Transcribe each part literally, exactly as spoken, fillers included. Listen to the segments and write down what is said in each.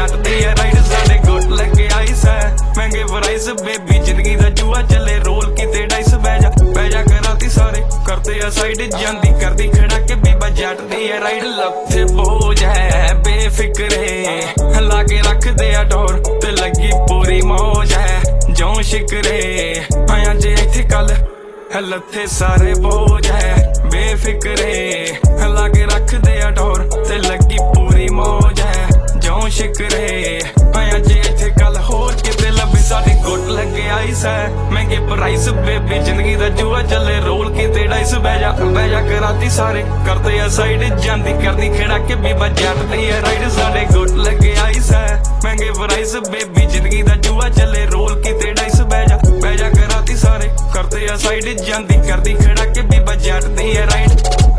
जट दी है राइड साडे गुट लगे आइस है महंगे प्राइस बेबी जिंदगी दा जुआ चले रोल किते डाइस बैजा बैजा कराती सारे करते आ साइड जांदी करदी खड़ा के बीबा जट दी है राइड लथे बोझ है बेफिक्रे लाके रख दे आ डोर ते लगी पूरी मौज है जो शिकरे आया जे इत्थे कल लथे सारे बोझ है बेफिक्रे लाके रख दे आ डोर ते लगी पूरी मौज है जो शिकरे आया जे इत्थे कल होर किते लभी साडी गुट लगे आइस है महंगे प्राइस बेबी जिंदगी दा जुआ चले रोल किते डाइस बैजा बैजा कराती सारे करते आ साइड जांदी करदी खेड़ा के बीबा जट दी है राइड साडे गुट लगे आइस है महंगे प्राइस बेबी जिंदगी दा जुआ चले रोल किते डाइस बैजा बैजा कराती सारे करते आ साइड जांदी करदी खेड़ा के बीबा जट दी है राइड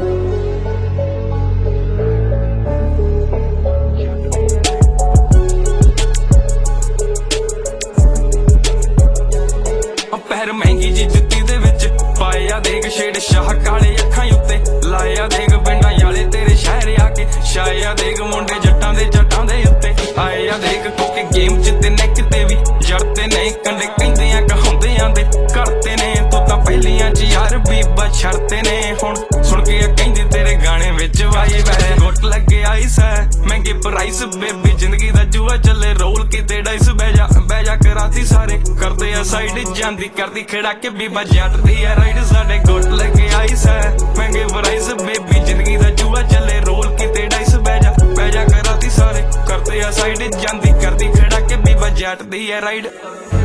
पैर महंगी जी जुत्ती दे विच पाया देख छेड़ शाह काले अखां उत्ते लाया देख पिंडां याले तेरे शहर आके छाया देख मुंडे जट्टां दे जट्टां दे उत्ते आया देख कोके गेम च ते नेक ते भी जड़ते नहीं कंडे कहंदे आ कहांदे आंदे करते ने तू तां पहलियां च यार बीबा छड़ते ने हुण सुन के कहंदी तेरे गाने विच वाई वै गुट लगे आइस है महंगे प्राइस बेबी जिंदगी दा जुआ चले रोल किते डाइस बैजा बैजा कराती सारे करते आ साइड जांदी करदी खड़ा के बीबा जट दी है राइड साडे गुट लगे आइस है महंगे प्राइस बेबी जिंदगी दा जुआ चले रोल किते डाइस बैजा बैजा कराती सारे करते आ साइड जांदी करदी खड़ा के बीबा जट दी है राइड।